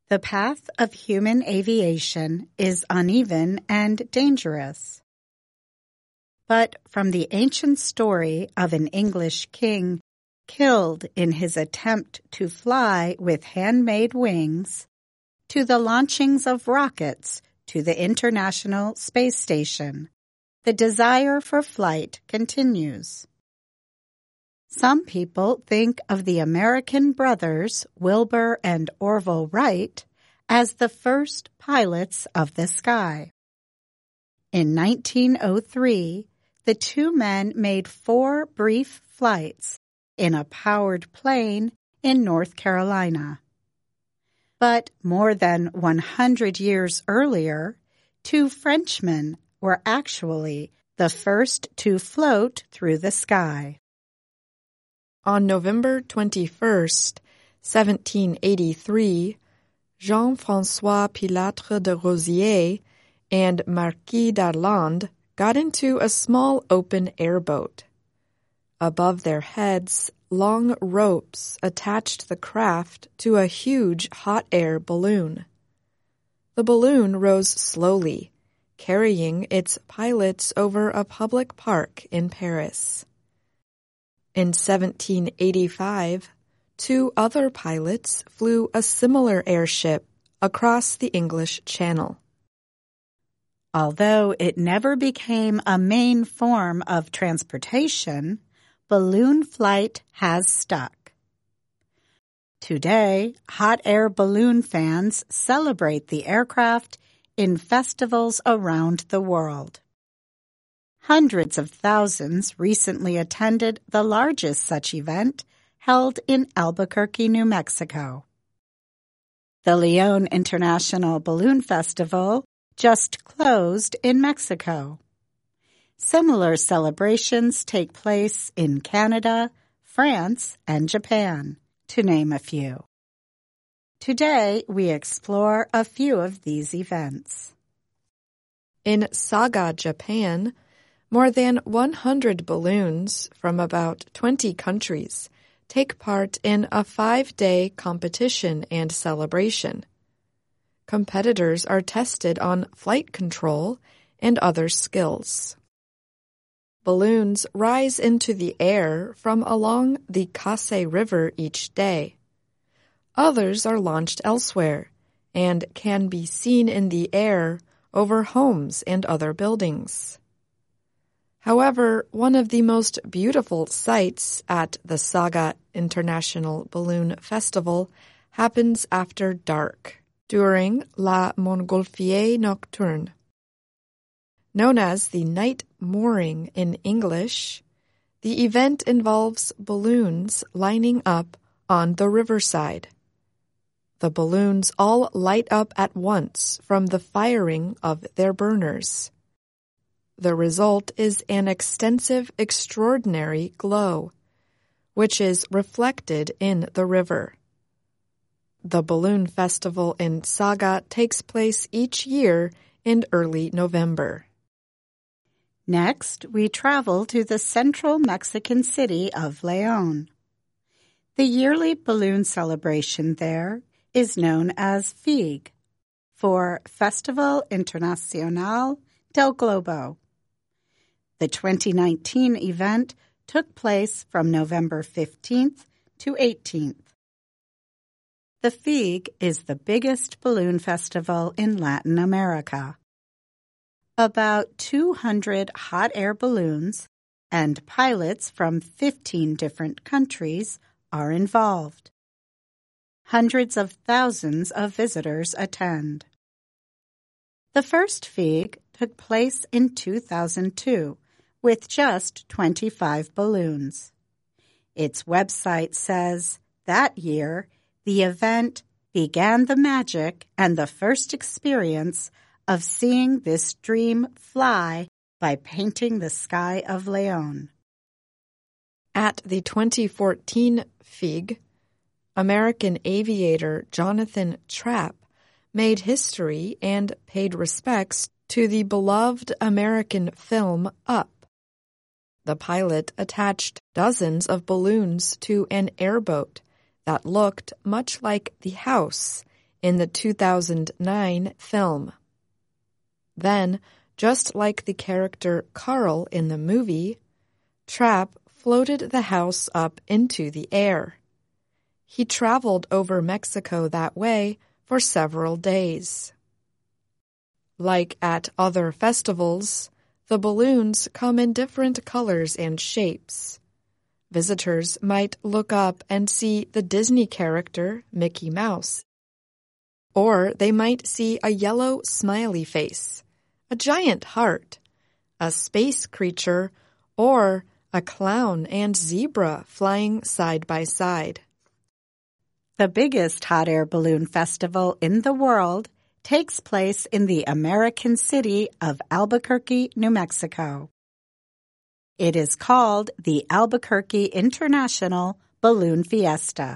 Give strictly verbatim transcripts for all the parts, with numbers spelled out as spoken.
The path of human aviation is uneven and dangerous. But from the ancient story of an English king killed in his attempt to fly with handmade wings, to the launchings of rockets to the International Space Station, the desire for flight continues. Some people think of the American brothers Wilbur and Orville Wright as the first pilots of the sky. In nineteen oh three, the two men made four brief flights in a powered plane in North Carolina. But more than one hundred years earlier, two Frenchmen were actually the first to float through the sky. On November twenty-first, seventeen eighty-three, Jean-François Pilatre de Rosier and Marquis d'Arlandes got into a small open airboat. Above their heads, long ropes attached the craft to a huge hot air balloon. The balloon rose slowly, carrying its pilots over a public park in Paris. In seventeen eighty-five, two other pilots flew a similar airship across the English Channel. Although it never became a main form of transportation, balloon flight has stuck. Today, hot air balloon fans celebrate the aircraft in festivals around the world. Hundreds of thousands recently attended the largest such event held in Albuquerque, New Mexico. The León International Balloon Festival just closed in Mexico. Similar celebrations take place in Canada, France, and Japan, to name a few. Today, we explore a few of these events. In Saga, Japan, more than one hundred balloons from about twenty countries take part in a five-day competition and celebration. Competitors are tested on flight control and other skills. Balloons rise into the air from along the Kase River each day. Others are launched elsewhere and can be seen in the air over homes and other buildings. However, one of the most beautiful sights at the Saga International Balloon Festival happens after dark, during La Montgolfière Nocturne. Known as the night mooring in English, the event involves balloons lining up on the riverside. The balloons all light up at once from the firing of their burners. The result is an extensive, extraordinary glow, which is reflected in the river. The balloon festival in Saga takes place each year in early November. Next, we travel to the central Mexican city of León. The yearly balloon celebration there is known as FIG, for Festival Internacional del Globo. The twenty nineteen event took place from November fifteenth to eighteenth. The FIG is the biggest balloon festival in Latin America. About two hundred hot air balloons and pilots from fifteen different countries are involved. Hundreds of thousands of visitors attend. The first FIG took place in two thousand two with just twenty-five balloons. Its website says that year the event began the magic and the first experience of seeing this dream fly by painting the sky of León. At the twenty fourteen FIG, American aviator Jonathan Trapp made history and paid respects to the beloved American film Up. The pilot attached dozens of balloons to an airboat that looked much like the house in the two thousand nine film. Then, just like the character Carl in the movie, Trapp floated the house up into the air. He traveled over Mexico that way for several days. Like at other festivals, the balloons come in different colors and shapes. Visitors might look up and see the Disney character, Mickey Mouse. Or they might see a yellow smiley face, a giant heart, a space creature, or a clown and zebra flying side by side. The biggest hot air balloon festival in the world takes place in the American city of Albuquerque, New Mexico. It is called the Albuquerque International Balloon Fiesta.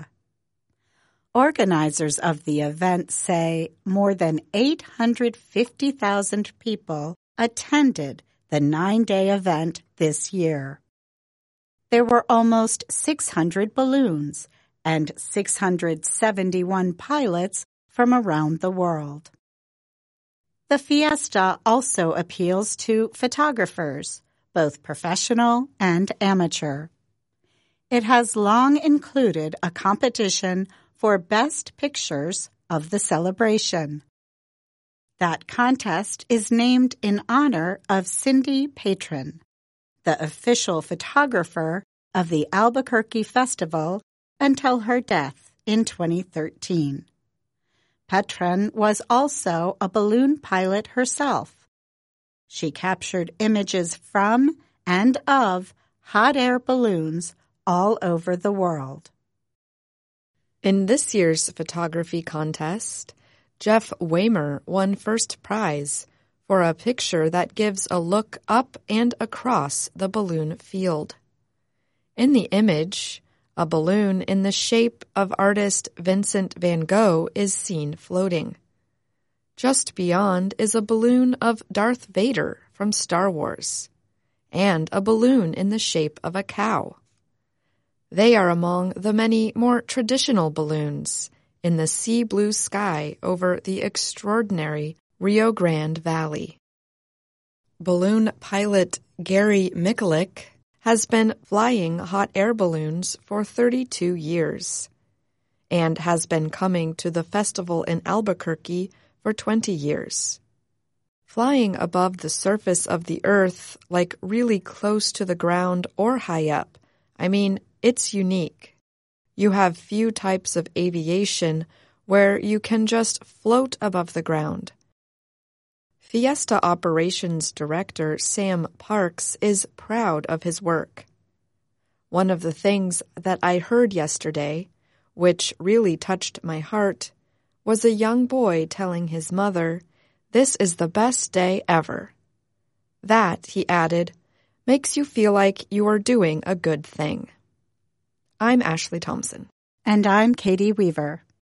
Organizers of the event say more than eight hundred fifty thousand people attended the nine-day event this year. There were almost six hundred balloons and six hundred seventy-one pilots from around the world. The fiesta also appeals to photographers, both professional and amateur. It has long included a competition for best pictures of the celebration. That contest is named in honor of Cindy Patron, the official photographer of the Albuquerque Festival until her death in twenty thirteen. Patron was also a balloon pilot herself. She captured images from and of hot air balloons all over the world. In this year's photography contest, Jeff Waymer won first prize for a picture that gives a look up and across the balloon field. In the image, a balloon in the shape of artist Vincent van Gogh is seen floating. Just beyond is a balloon of Darth Vader from Star Wars, and a balloon in the shape of a cow. They are among the many more traditional balloons in the sea blue sky over the extraordinary Rio Grande Valley. Balloon pilot Gary Mikulik has been flying hot air balloons for thirty-two years and has been coming to the festival in Albuquerque for twenty years. Flying above the surface of the earth, like really close to the ground or high up, I mean, it's unique. You have few types of aviation where you can just float above the ground. Fiesta Operations Director Sam Parks is proud of his work. One of the things that I heard yesterday, which really touched my heart, was a young boy telling his mother, "This is the best day ever." That, he added, makes you feel like you are doing a good thing. I'm Ashley Thompson. And I'm Katie Weaver.